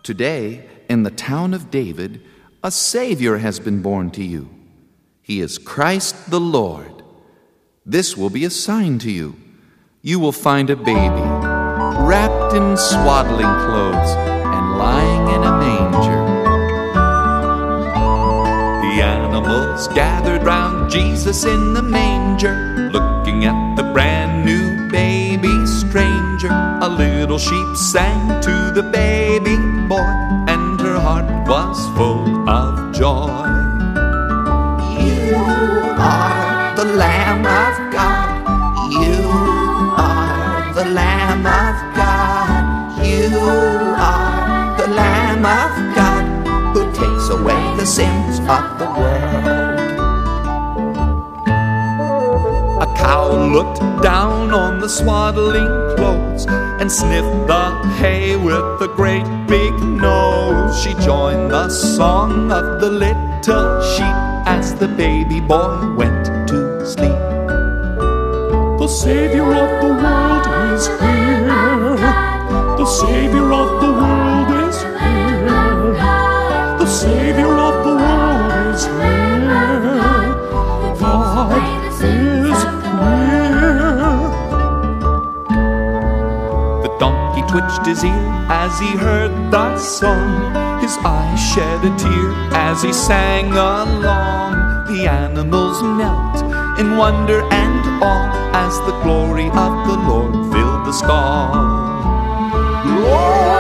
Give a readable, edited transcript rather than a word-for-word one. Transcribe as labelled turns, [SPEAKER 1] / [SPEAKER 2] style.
[SPEAKER 1] Today, in the town of David, a Savior has been born to you. He is Christ the Lord. This will be a sign to you. You will find a baby, wrapped in swaddling clothes and lying in a manger. The animals gathered round Jesus in the manger, looking at the brand new baby stranger. A little sheep sang to the baby boy, and her heart was full of joy. You are the Lamb of God. You are the Lamb of God. You are the Lamb of God, who takes away the sins of the world. A cow looked down on the swaddling clothes and sniffed the hay with a great big nose. She joined the song of the little sheep as the baby boy went to sleep.
[SPEAKER 2] The Savior of the world is here. The Savior of the world is here. The Savior of the world is here. God is near.
[SPEAKER 1] The donkey twitched his ear as he heard the song. His eyes shed a tear as he sang along. The animals knelt in wonder and awe as the glory of the Lord filled the sky. Lord!